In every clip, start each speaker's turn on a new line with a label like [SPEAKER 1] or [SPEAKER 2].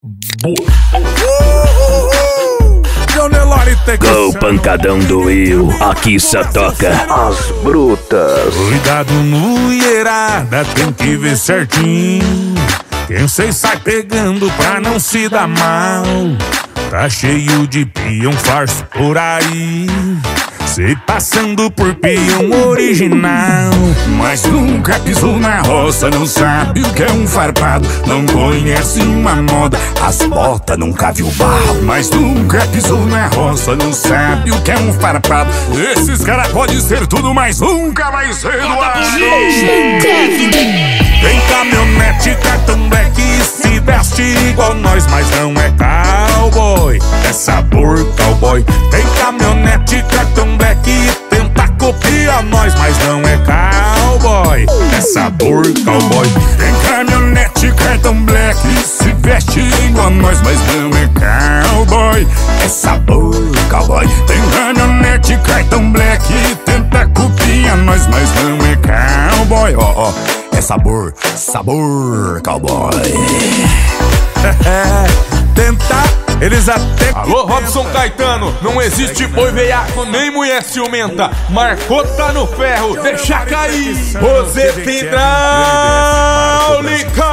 [SPEAKER 1] Go pancadão do Will, aqui só toca as brutas.
[SPEAKER 2] Cuidado, mulherada, tem que ver certinho. Quem cê sai pegando pra não se dar mal. Tá cheio de peão farso por aí, cê passando por peão original.
[SPEAKER 3] Mas nunca pisou na roça, não sabe o que é um farpado. Não conhece uma moda, as botas nunca viu barro. Mas nunca pisou na roça, não sabe o que é um farpado. Esses caras podem ser tudo, mas nunca vai ser doado.
[SPEAKER 2] Tem caminhonete, cartão black e se veste igual nós, mas não é cowboy, é sabor cowboy. Tem caminhonete, cartão black e tenta copiar nós, mas não é cowboy, é sabor cowboy.
[SPEAKER 3] Tem caminhonete, cartão black e se veste igual nós, mas não é cowboy, é sabor cowboy. Tem caminhonete, cartão black e tenta copiar nós, mas não é cowboy, ó, é sabor cowboy.
[SPEAKER 2] Tentar, eles até...
[SPEAKER 4] Alô, Robson Caetano, não existe boi veiaco nem mulher ciumenta. Marcou, tá no ferro, deixa cair. Roseta hidráulica.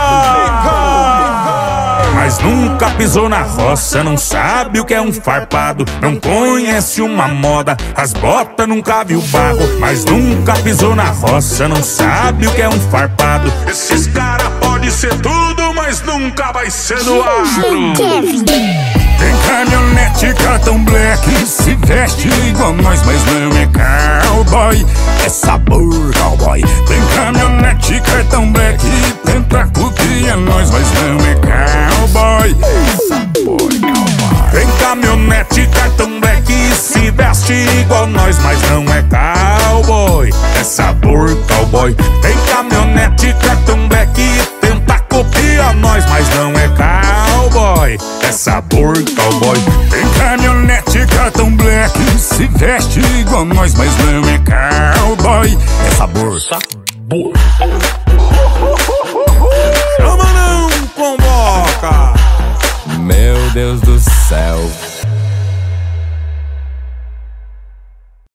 [SPEAKER 2] Mas nunca pisou na roça, não sabe o que é um farpado. Não conhece uma moda, as botas nunca viu barro. Mas nunca pisou na roça, não sabe o que é um farpado. Esses caras podem ser tudo, mas nunca vai ser do agro.
[SPEAKER 3] Tem caminhonete, cartão black e se veste igual nós, mas não é cowboy, é sabor cowboy. Tem caminhonete, cartão black e tenta copiar nós, mas não é cowboy, é sabor cowboy.
[SPEAKER 2] Tem caminhonete, cartão black e se veste igual nós, mas não é cowboy, é sabor cowboy. Tem caminhonete, cartão black e tenta copiar nós, mas não é cowboy, é sabor cowboy.
[SPEAKER 3] Tem caminhonete, cartão black e se veste igual nós, mas não é cowboy, é sabor.
[SPEAKER 2] Chama não convoca.
[SPEAKER 5] Meu Deus do céu.